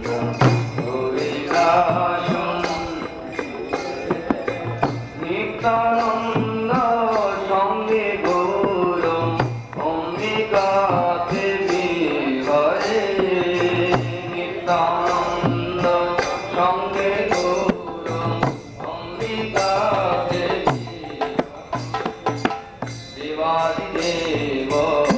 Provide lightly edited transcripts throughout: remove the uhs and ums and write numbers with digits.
নিত্যানন্দ সঙ্গে গৌর অম্বিকা দেবী হরে নিত্যানন্দ সঙ্গে গৌর অম্বিকা দেবী দেবাদিদেব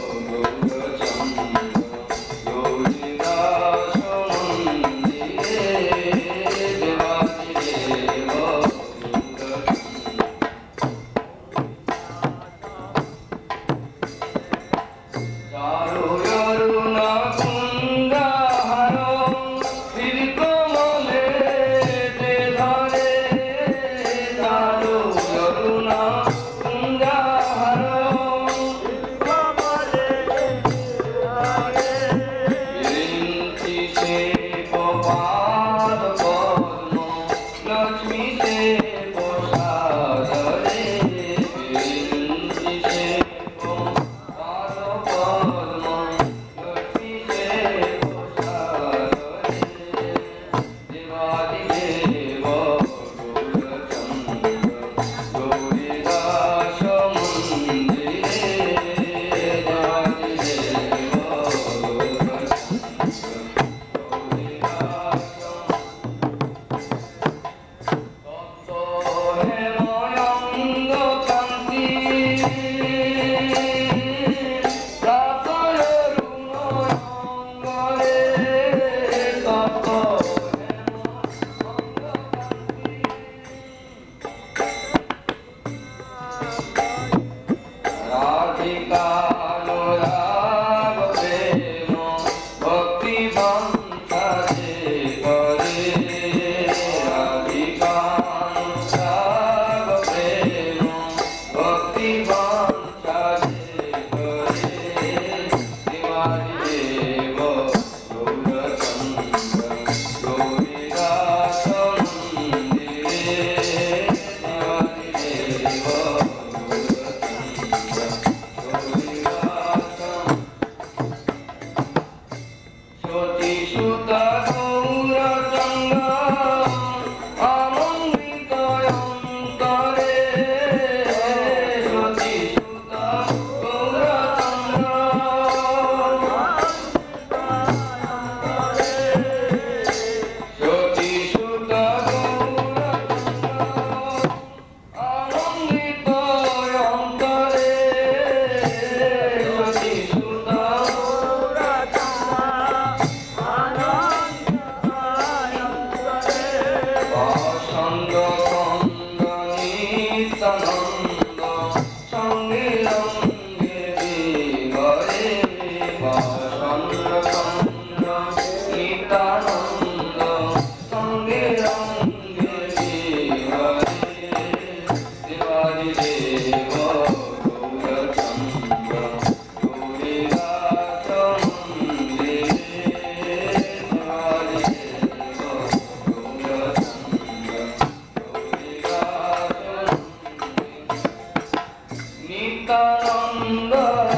নিত্যানন্দ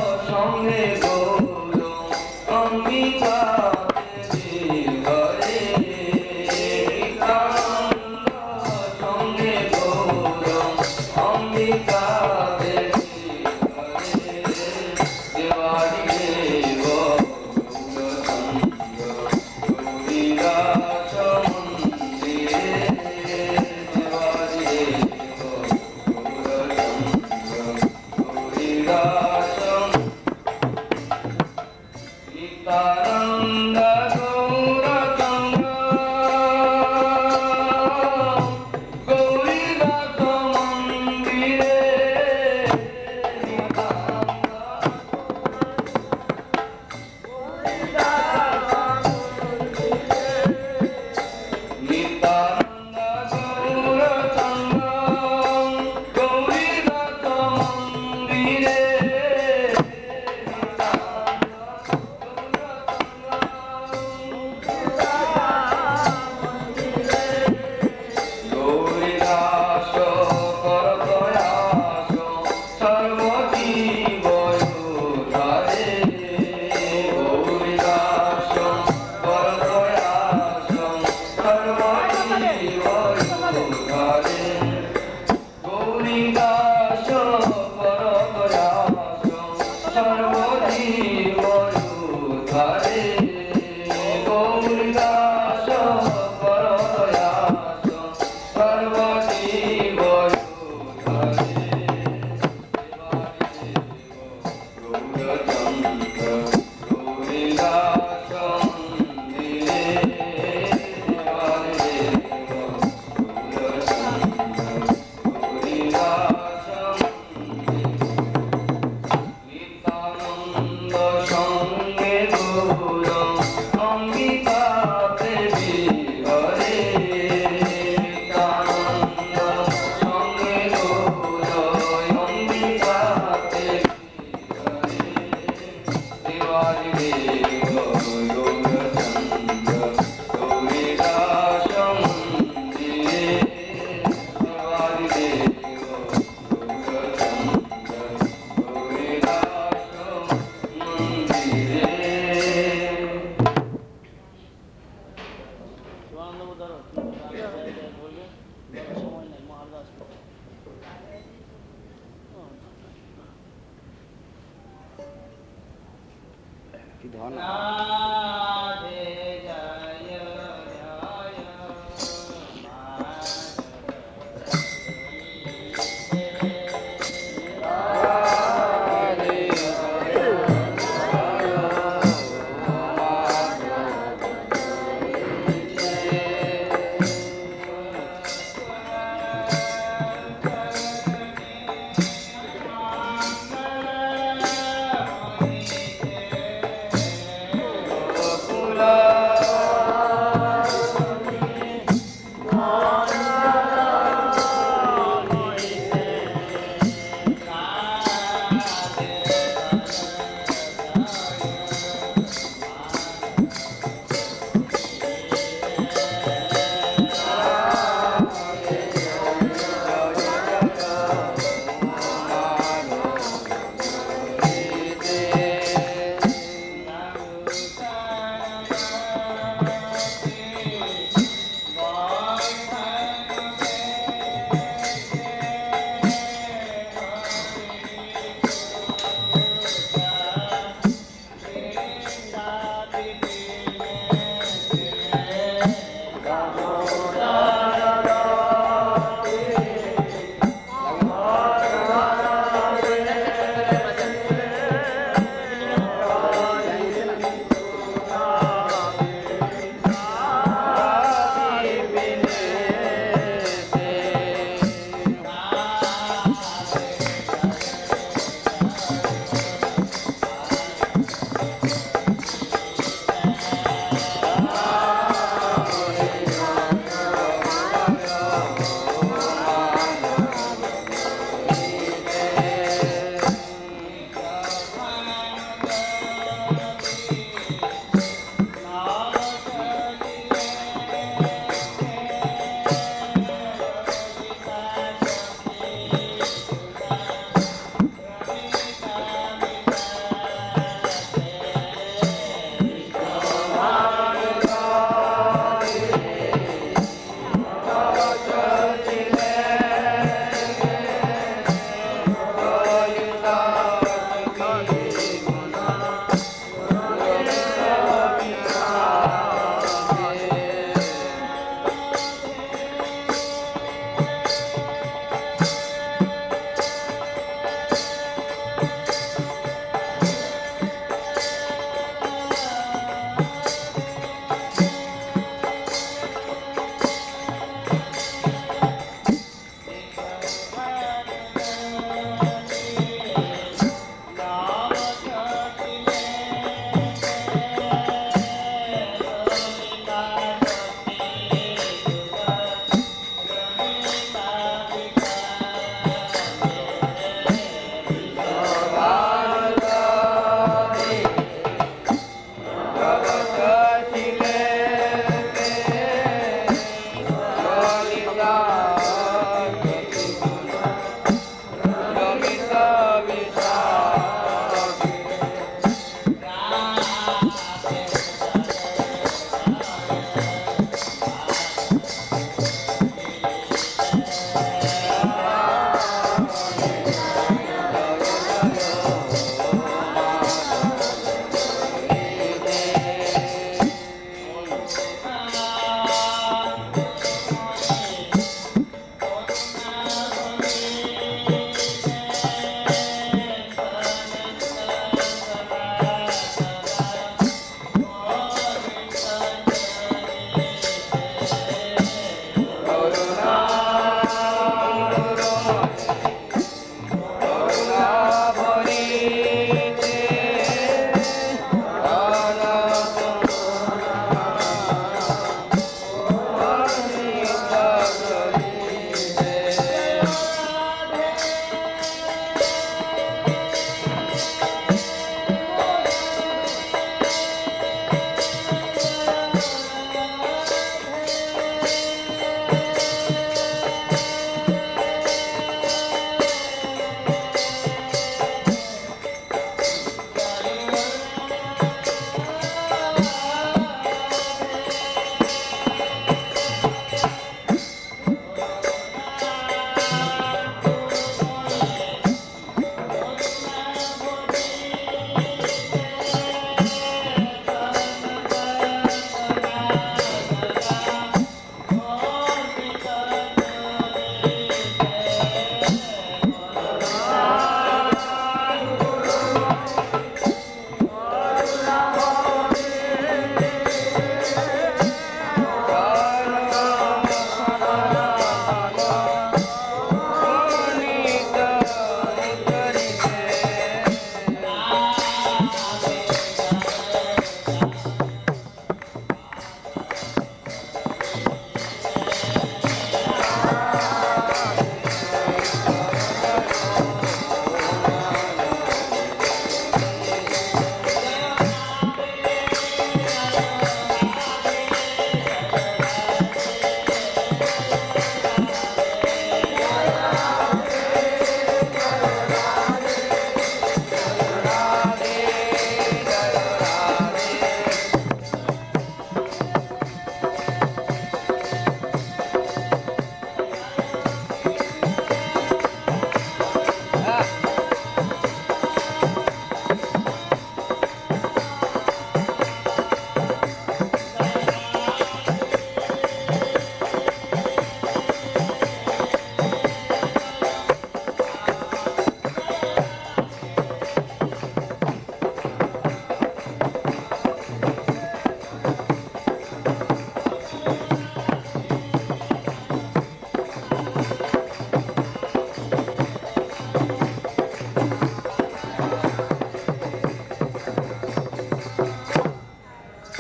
সঙ্গে গৌর অম্বিকা দেবী হরে নিত্যানন্দ সঙ্গে গৌর অম্বিকা দেবী হরে দেবাদিদেব গৌরচন্দ্র গৌরীদাস মন্দিরে দেবাদিদেব নিত্যানন্দ গৌরচন্দ্র গৌরীদাস মন্দিরে নিত্যানন্দ গৌরচন্দ্র গৌরীদাস মন্দিরে সর্বজীব উদ্ধারে গৌরীদাস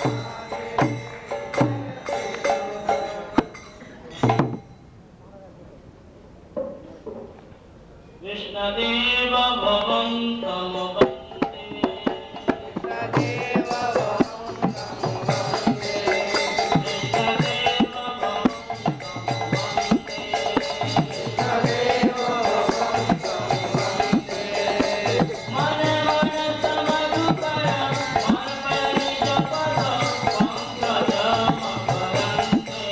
कृष्णदेव भवन्तं वन्दे कृष्णदेव भवन्तं वन्दे कृष्णदेव भवन्तं वन्दे कृष्णदेव भवन्तं वन्दे मन मन समदुकर मन परिजपद पंकजम करन्ते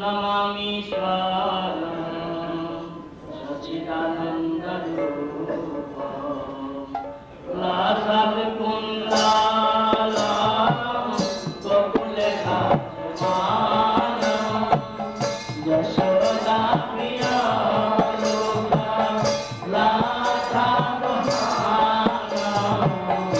नमामीश्वरं सच्चिदानन्दरूपं लासत्कुण्डलं गोकुलराजमानं यशोदाप्रियं लासापमानं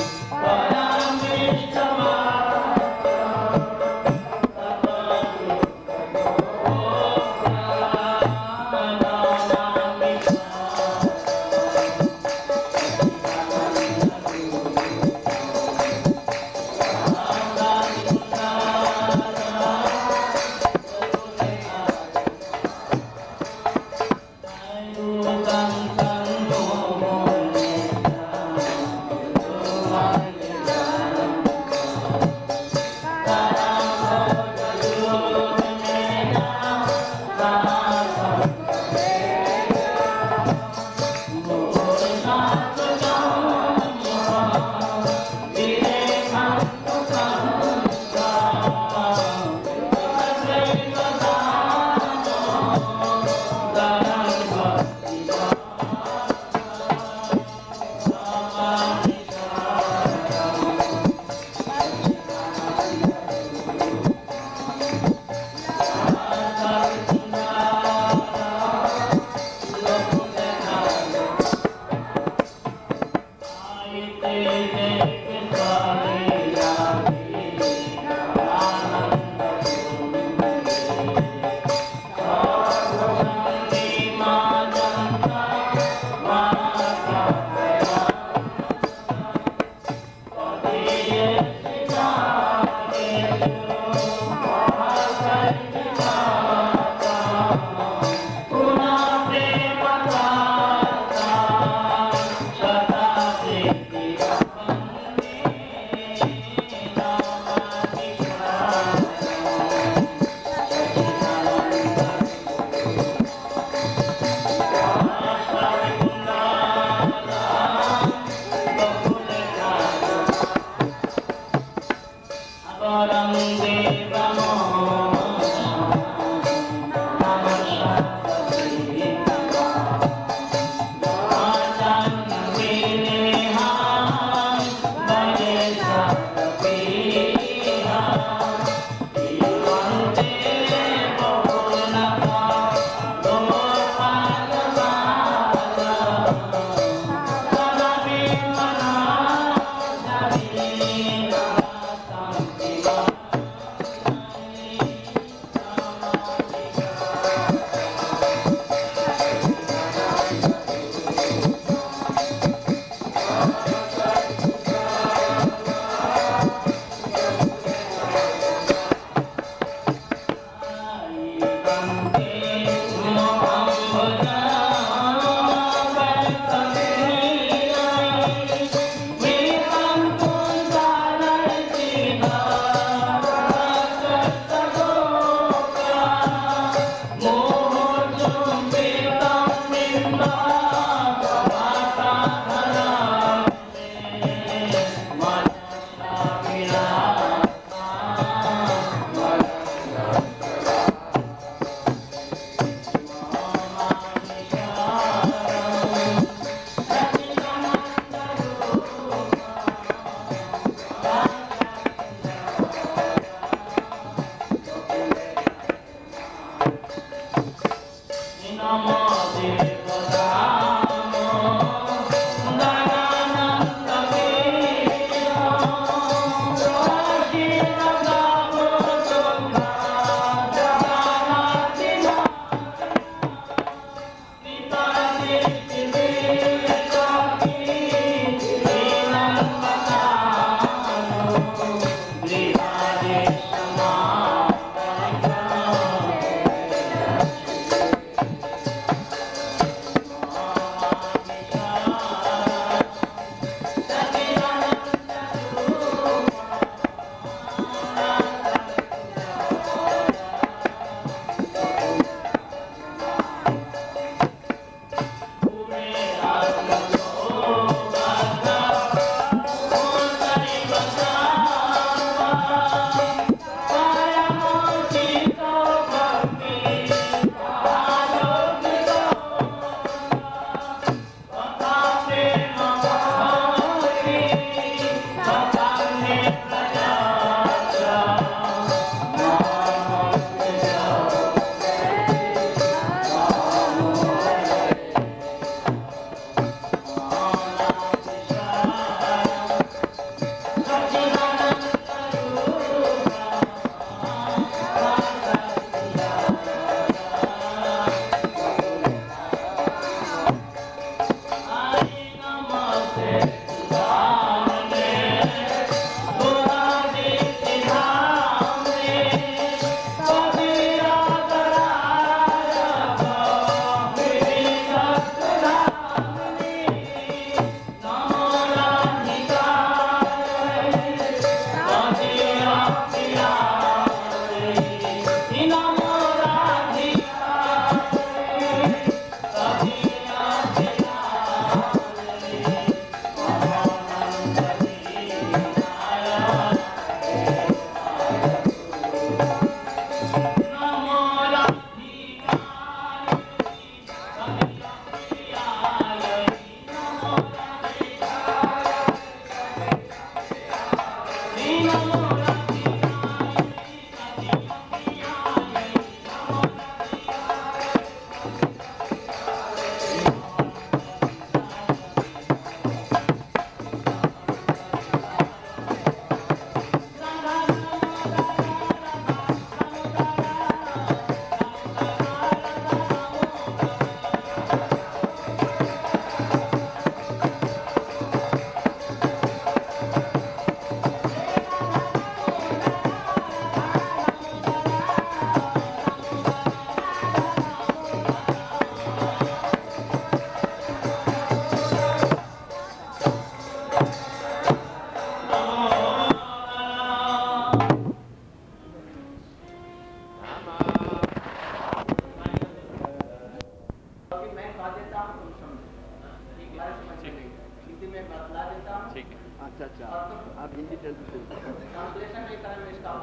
मैं कह देता हूँ, तुम समझो, तुम्हारे समझ में नहीं, हिंदी में बतला देता हूँ। ठीक है। अच्छा, आप हिंदी ट्रांसलेशन नहीं करें इसका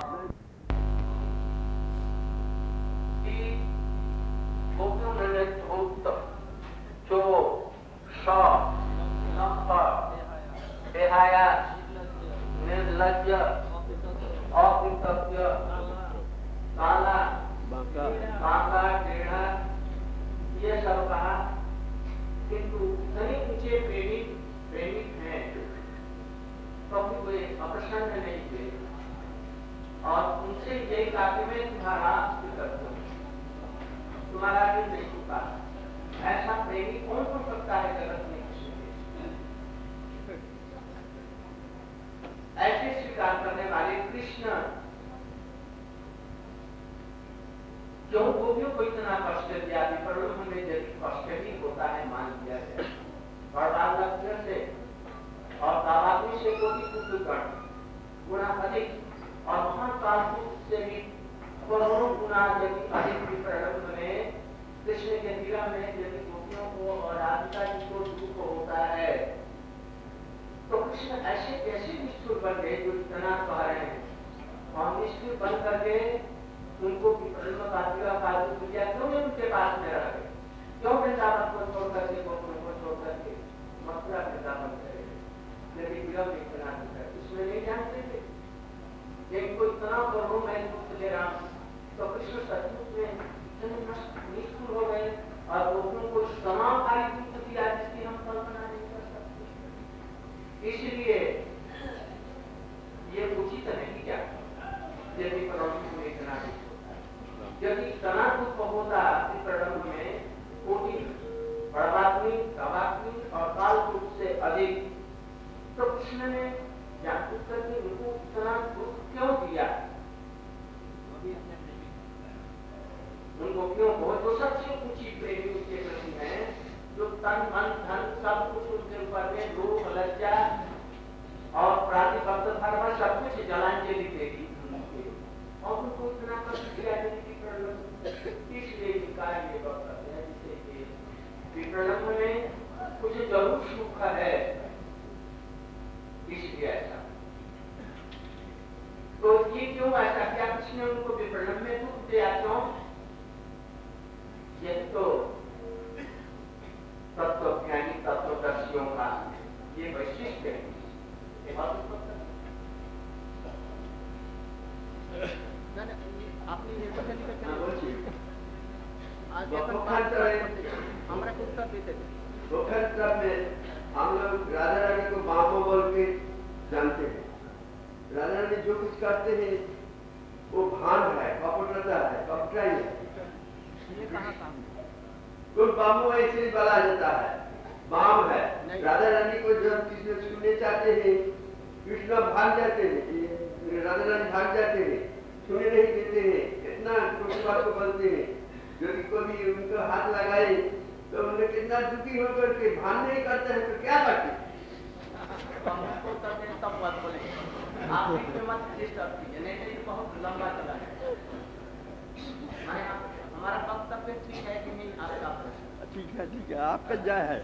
जो निर्लज्ज, अकृतज्ञ, काला, बांका, टेढ़ा, ये सब कहा। किंतु इतने ऊंचे प्रेमिक हैं तो भी कोई अप्रसन्न नहीं हुए और उनसे यही कहा मैं तुम्हारा करता हूँ, तुम्हारा भी नहीं चुका। ऐसा प्रेमी कौन हो सकता है जगत में? ऐसे स्वीकार करने वाले कृष्ण क्यों गोपियों को इतना कष्ट दिया? विपरण में यदि कष्ट ही होता है मान लिया जाए, लक्ष्य से और दावाग्नि से कोटि पुत्रगण गुणा अधिक और महाकाल से भी करोड़ों गुना यदि अधिक विपरण में कृष्ण के विरह में यदि गोपियों को और राधिका जी को दुख होता है तो कृष्ण ऐसे कैसे निष्ठुर बन गए जो इतना कह रहे हैं? और निष्ठुर बन करके उनको विपरण का दिया क्यों उनके पास में रह गए? क्यों वृंदावन को छोड़ करके गोपियों को छोड़ करके मथुरा वृंदावन करे? यदि विरह में इतना है इसमें नहीं जानते थे इनको इतना करो मैं दुख दे रहा हूं तो कृष्ण सचमुच में निष्ठुर हो गए और गोपियों को समाकारी दुख दिया जिसकी हम कल्पना नहीं कर सकते। इसलिए ये उचित नहीं क्या यदि प्रणव में इतना दुख होता है? यदि इतना दुख होता प्रणव में कोटि बड़वाग्नि, गवाग्नि और काल रूप से अधिक तो कृष्ण ने जानबूझ करके उनको इतना दुख क्यों दिया? उन गोपियों को जो सबसे ऊंची प्रेमी उनके प्रति है, जो तन मन धन सब कुछ उनके ऊपर में लोभ लज्जा और प्रातिपद धर्म सब कुछ जलांजलि देगी और उनको इतना कष्ट दिया इसलिए इनका ये वक्तव्य है जिसे विप्रणम में कुछ जरूर सुख है इसलिए ऐसा। तो ये क्यों ऐसा किया? कृष्ण उनको विप्रणम में दुख दिया क्यों? यही तो तत्वज्ञानी तत्वदर्शियों का ये वैशिष्ट है। आपने ये हमारा उत्तर देते थे हम लोग राधा रानी को बाबा बोल के जानते हैं। राधा रानी जो कुछ करते हैं वो भान है, कपटता है, कपटाई है। कुछ बामो ऐसे ही बला जाता है, बाम है। राधा रानी को जब कृष्ण छूने चाहते हैं कृष्ण भाग जाते हैं, राधा रानी भाग जाते हैं, छूने नहीं देते हैं, इतना छोटी बात को बोलते हैं। यदि कभी उनको हाथ लगाए तो उन्हें कितना दुखी होकर के भान नहीं करते हैं तो क्या करते? तब बात बोले आप मत डिस्टर्ब कीजिए, नहीं तो बहुत लंबा चला है। हमारा वक्तव्य ठीक है कि नहीं? आपका ठीक है आपका जय है।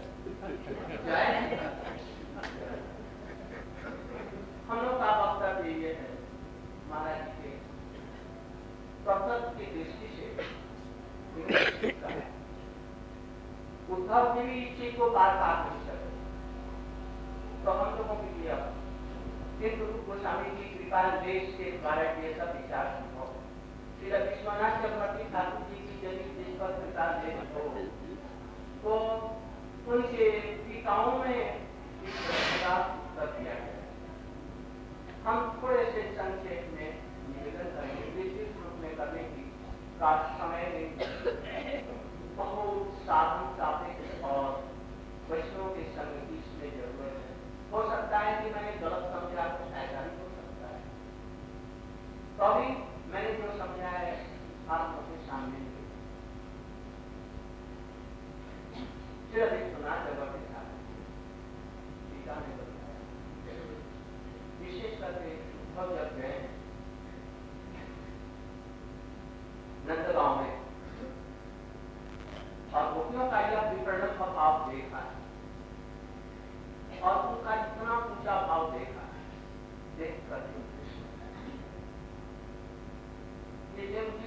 हम लोग का वक्तव्य ये है महाराज जी के प्रकृत की दृष्टि से उद्धव की भी इच्छा को पार नहीं सकते तो हम लोगों के लिए किंतु गोस्वामी जी कृपा देश के द्वारा ये सब विचार संभव। श्री विश्वनाथ चक्रवर्ती ठाकुर जी की यदि देश पर कृपा देश हो तो उनके टीकाओं में इस तरह उत्तर दिया गया। हम थोड़े से संक्षेप में निवेदन करेंगे, विशेष रूप में करने की का समय बहुत साधन सापेक्ष और वैष्णव के संग की इसमें जरूरत है। हो सकता है कि मैंने गलत समझा, ऐसा भी हो सकता है। तो अभी मैंने जो समझा है आप लोगों के सामने सुना जगह के साथ टीका ने बताया विशेष करके उद्धव जब गए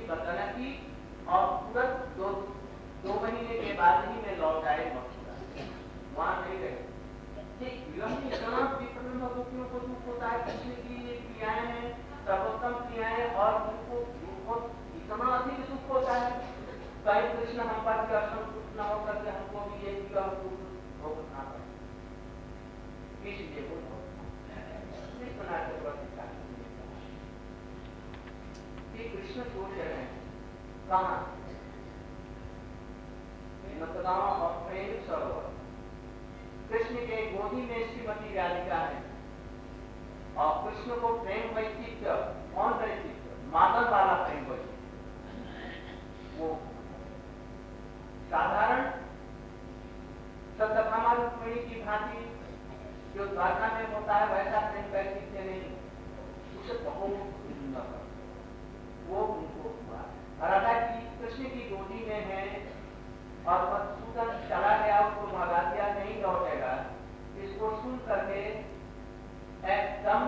सल्तनत की और तुरंत दो महीने के बाद ही मैं लौट आए मथुरा, वहां नहीं रहे। इतना विपन्न भक्तियों को दुख होता है, कृष्ण की ये क्रियाएं हैं, सर्वोत्तम क्रियाएं, और उनको इतना अधिक दुख होता है। कहीं कृष्ण हम पर भी असंतुष्ट न होकर के हमको भी ये दुख भोगना पड़े, इसलिए वो कृष्ण सोच रहे हैं कहाँ मतदान और प्रेम सरोवर। कृष्ण के गोदी में श्रीमती राधिका है और कृष्ण को प्रेम वैचित्र, कौन वैचित्र? मादल वाला प्रेम वैचित्र, वो साधारण सत्यभामा रुक्मिणी की भांति जो द्वारका में होता है वैसा प्रेम वैचित्र नहीं, उसे बहुत वो उनको हुआ। राधा जी कृष्ण की गोदी में है और मधुसूदन चला गया, उसको भगा दिया, नहीं लौटेगा, इसको सुन करके एकदम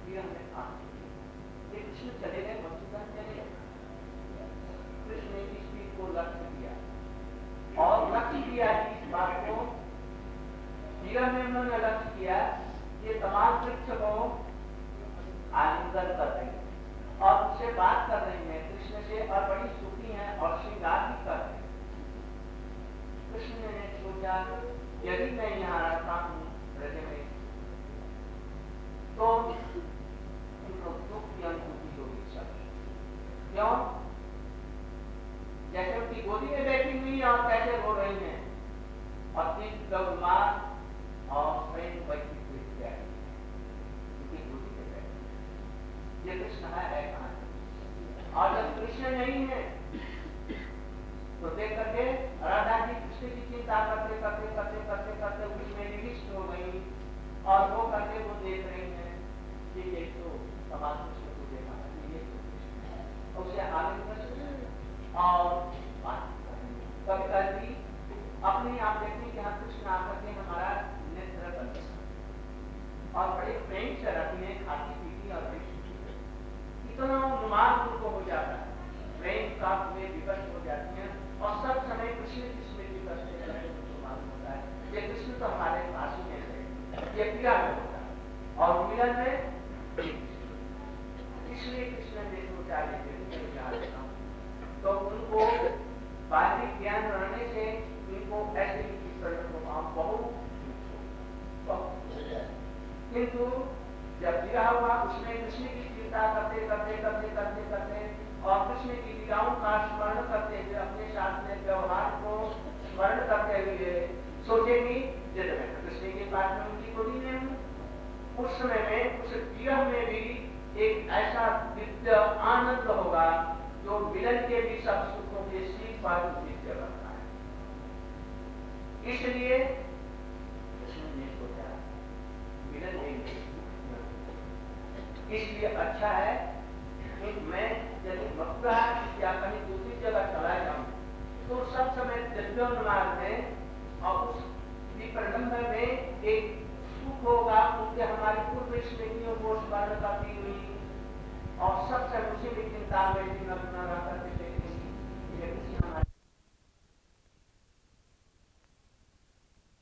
कृष्ण चले गए, मधुसूदन चले गए। कृष्ण ने इस चीज को लक्ष्य किया और लक्ष्य किया इस बात को, विरह में उन्होंने लक्ष्य किया ये तमाम वृक्ष को आलिंगन कर रही है और उससे बात कर रही है कृष्ण से, और बड़ी सुखी है और श्रृंगार भी कर रही है। कृष्ण ने सोचा यदि मैं यहाँ रहता हूँ ब्रज में तो उनको दुख की अनुभूति होगी सब। क्यों? जैसे उनकी गोदी में बैठी हुई है और कैसे रो रही है और तीन गौरमार और प्रेम वैचित्र उनकी गोदी में बैठी, ये कृष्ण है कहाँ? और जब कृष्ण नहीं है तो देख करके राधा जी कृष्ण की चिंता करते करते करते करते करते उसमें निविष्ट हो गई और वो करके वो देख रही है कि ये तो समान कृष्ण को देखा, ये तो कृष्ण है, उसे आलिंगन और कभी कभी अपने आप देखने कि हम कृष्ण आकर के हमारा नेत्र बन और बड़े प्रेम से रखी है, खाती पीती और इतना नुमान उनको हो जाता है, प्रेम का वे विकट हो जाती है और सब समय कृष्ण की स्मृति करते रहते हैं। उनको मालूम होता है ये कृष्ण तो हमारे पास ही है, ये क्रिया में होता है और मिलन में, इसलिए कृष्ण ने सोचा तो उनको बाहरी ज्ञान रहने से इनको ऐसे बहुत, किंतु जब विवाह हुआ उसमें कृष्ण की चिंता करते करते करते करते करते और कृष्ण की लीलाओं का स्मरण करते हुए अपने साथ में व्यवहार को स्मरण करते हुए सोचेगी जब मैं कृष्ण के पास में उनकी गोदी में हूँ, उस समय में उस विरह में भी एक ऐसा दिव्य आनंद होगा जो मिलन के भी सब सुखों के शीर्ष पर दिव्य बनता है। इसलिए कृष्ण ने सोचा मिलन नहीं, इसलिए अच्छा है कि मैं यदि मथुरा या कहीं दूसरी जगह चला जाऊं तो सब समय दिव्योन्माद में और उस विप्रलंब में एक सुख होगा, उनके हमारी पूर्व स्मृतियों को स्मरण करती हुई और सब समय उसी में चिंता में रह करके